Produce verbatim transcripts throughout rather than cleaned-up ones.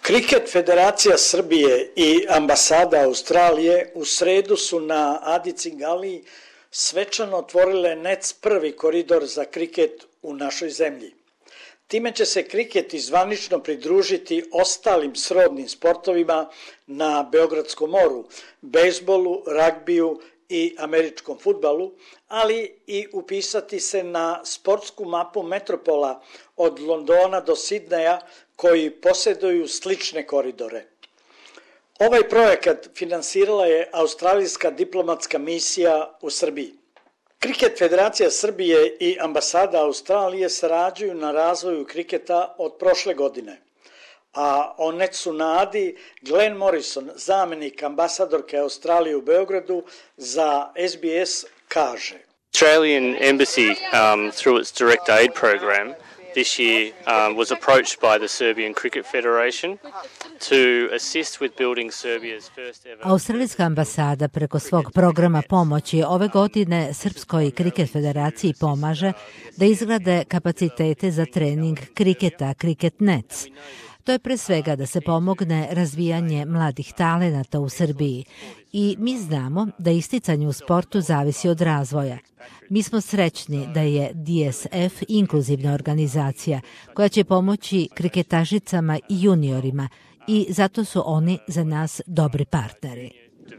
Kriket Federacija Srbije i ambasada Australije u sredu su na Adi Cingaliji svečano otvorile N E C prvi koridor za kriket u našoj zemlji. Time će se kriket i zvanično pridružiti ostalim srodnim sportovima na Beogradskom moru, bejsbolu, ragbiju i američkom fudbalu, ali i upisati se na sportsku mapu metropola od Londona do Sidneja koji posjeduju slične koridore. Ovaj projekat finansirala je australijska diplomatska misija u Srbiji. Kriket Federacija Srbije i ambasada Australije sarađuju na razvoju kriketa od prošle godine. A o N E C-u na Adi Glenn Morrison, zamjenik ambasadorke Australije u Beogradu za S B S, kaže: Australian Embassy, um, through its direct aid program, this year um, was approached by the Serbian Cricket Federation to assist with building Serbia's first ever... Australijska ambasada preko svog programa pomoći ove godine Srpskoj kriket federaciji pomaže da izgrade kapacitete za trening kriketa, Kriket N E C. To je pre svega da se pomogne razvijanje mladih talenata u Srbiji i mi znamo da isticanje u sportu zavisi od razvoja. Mi smo srećni da je D S F inkluzivna organizacija koja će pomoći kriketašicama i juniorima i zato su oni za nas dobri partneri.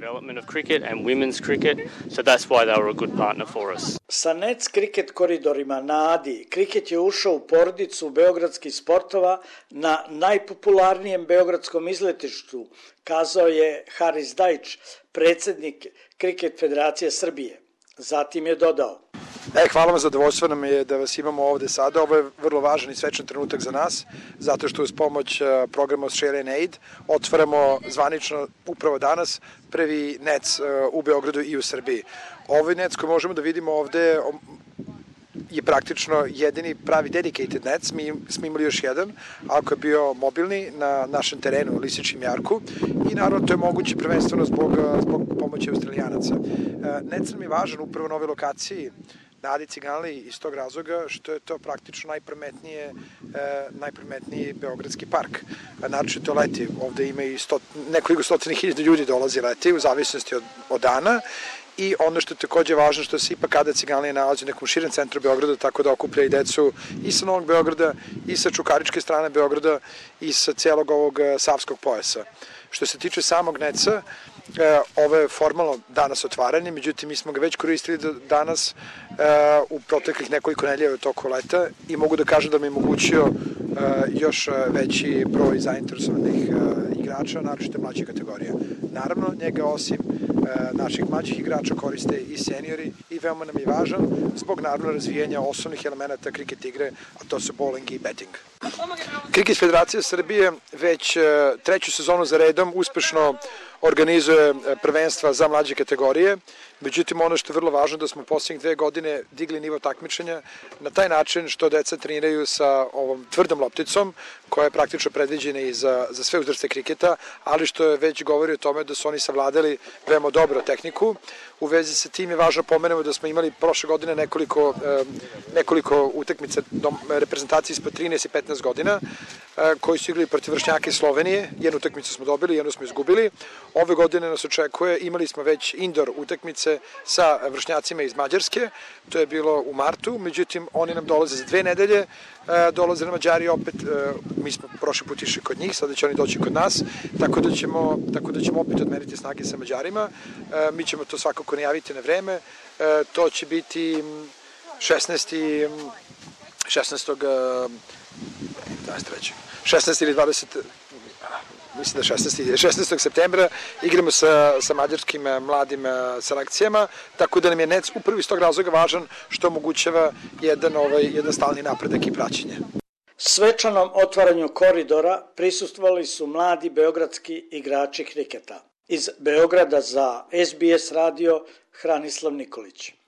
Sa N E C kriket koridorima na Adi, kriket je ušao u porodicu beogradskih sportova na najpopularnijem beogradskom izletištu, kazao je Haris Dajić, predsjednik Kriket Federacije Srbije. Zatim je dodao: E, hvala vam, zadovoljstvo nam je da vas imamo ovde sada. Ovo je vrlo važan i svečan trenutak za nas, zato što uz pomoć programa Australian Aid otvaramo zvanično upravo danas prvi N E C u Beogradu i u Srbiji. Ovaj N E C koji možemo da vidimo ovde je praktično jedini pravi dedicated N E C. Mi smo imali još jedan, ako je bio mobilni na našem terenu u Lisičkom jarku i naravno to je moguće prvenstveno zbog, zbog pomoći Australijanaca. N E C nam je važan upravo na ovoj lokaciji na Adi Cingaliji iz tog razloga što je to praktično najprometnije, e, najprometniji beogradski park. Naravno to leti, ovde ima i sto, nekoliko stotina hiljada ljudi dolazi leti u zavisnosti od, od dana. I ono što je takođe važno što se ipak Adi Cingalija nalazi u nekom širem centru Beograda, tako da okuplja i decu i sa Novog Beograda, i sa čukaričke strane Beograda, i sa celog ovog savskog pojasa. Što se tiče samog N E C-a, ovo je formalno danas otvaranje, međutim mi smo ga već koristili danas u proteklih nekoliko nedelja u toku leta i mogu da kažem da mi je omogućio još veći broj zainteresovanih igrača, naročito mlađe kategorije. Naravno, njega osim naših mlađih igrača koriste i seniori i veoma nam je važan zbog naravno razvijanja osnovnih elemenata kriket igre, a to su bowling i betting. Kriket Federacija Srbije već treću sezonu za redom uspešno organizuje prvenstva za mlađe kategorije. Međutim, ono što je vrlo važno da smo posljednjih dve godine digli nivo takmičenja na taj način što deca treniraju sa ovom tvrdom lopticom koja je praktično predviđena i za, za sve uzraste kriketa, ali što je već govori o tome da su oni savladali veoma dobro tehniku. U vezi sa tim je važno pomenemo da smo imali prošle godine nekoliko, nekoliko utakmica reprezentacije ispod trinaest i petnaest godina koji su igrali protiv vršnjaka iz Slovenije. Jednu utakmicu smo dobili, jednu smo izgubili. Ove godine nas očekuje, imali smo već indoor utakmice sa vršnjacima iz Mađarske, to je bilo u martu, međutim oni nam dolaze za dve nedelje, dolaze na Mađari opet, mi smo prošli put išli kod njih, sada će oni doći kod nas, tako da ćemo, tako da ćemo opet odmeriti snage sa Mađarima, mi ćemo to svakako najaviti na vreme, to će biti šesnaestog šesnaestog ili dvadesetog mislim da šesnaestog septembra igramo sa, sa mađarskim mladim selekcijama, tako da nam je N E C upravo iz tog razloga važan što omogućava jedan, ovaj, jedan stalni napredak i praćenje. Svečanom otvaranju koridora prisustvovali su mladi beogradski igrači kriketa. Iz Beograda za S B S radio Hranislav Nikolić.